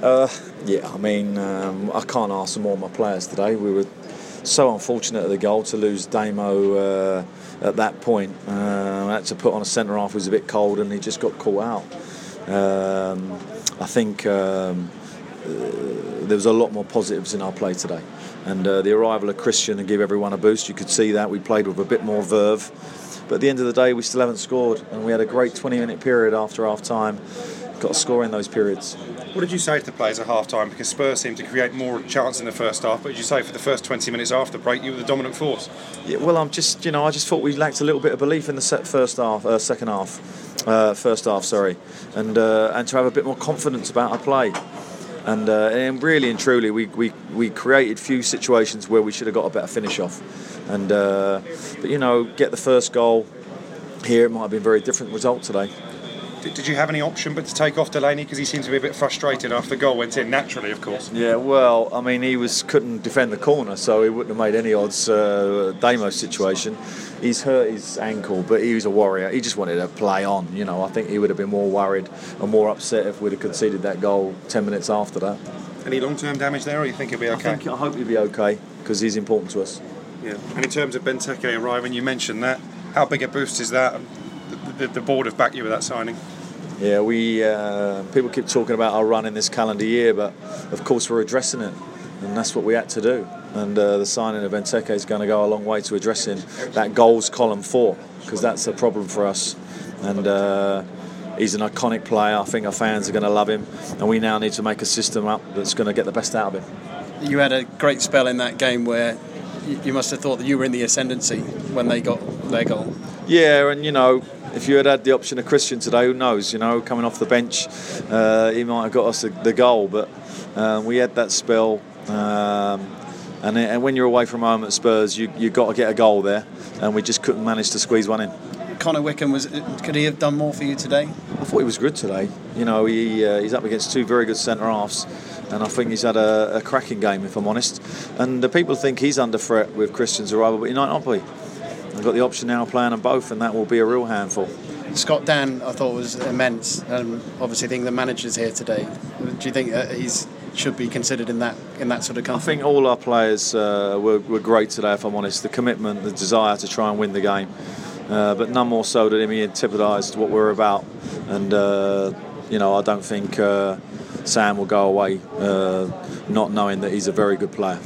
Yeah, I mean, I can't ask for more of my players today. We were so unfortunate at the goal to lose Damo at that point. I had to put on a centre half who was a bit cold, and he just got caught out. I think there was a lot more positives in our play today, and the arrival of Christian and give everyone a boost. You could see that we played with a bit more verve, but at the end of the day, we still haven't scored, and we had a great 20-minute period after half time. Got to score in those periods. What did you say to the players at half time? Because Spurs seemed to create more chance in the first half, but did you say for the first 20 minutes after the break you were the dominant force? Yeah, well, I just thought we lacked a little bit of belief in the second half, and to have a bit more confidence about our play. And really and truly, we created few situations where we should have got a better finish off. And but get the first goal here, it might have been a very different result today. Did you have any option but to take off Delaney, because he seemed to be a bit frustrated after the goal went in, naturally, of course? Yeah, well, I mean, couldn't defend the corner, so he wouldn't have made any odds. Damo's situation, he's hurt his ankle, but he was a warrior. He just wanted to play on. I think he would have been more worried and more upset if we'd have conceded that goal 10 minutes after that. Any long-term damage there, or you think he'll be okay? I hope he'll be okay, because he's important to us. Yeah. And in terms of Benteke arriving, you mentioned that. How big a boost is that? The board have backed you with that signing. Yeah, people keep talking about our run in this calendar year, but of course we're addressing it, and that's what we had to do. And the signing of Benteke is going to go a long way to addressing that goals column 4, because that's a problem for us. And he's an iconic player. I think our fans are going to love him, and we now need to make a system up that's going to get the best out of him. You had a great spell in that game where you must have thought that you were in the ascendancy when they got their goal. Yeah, and if you had the option of Christian today, who knows? Coming off the bench, he might have got us the goal. But we had that spell, and when you're away from home at Spurs, you got to get a goal there, and we just couldn't manage to squeeze one in. Connor Wickham, could he have done more for you today? I thought he was good today. He's up against two very good centre halves, and I think he's had a cracking game, if I'm honest. And the people think he's under threat with Christian's arrival, but he might not be. I've got the option now of playing them both, and that will be a real handful. Scott Dann, I thought, was immense, and obviously the manager's here today. Do you think he should be considered in that sort of company? I think all our players were great today, if I'm honest. The commitment, the desire to try and win the game, but none more so than he antipodetised what we're about. And I don't think Sam will go away not knowing that he's a very good player.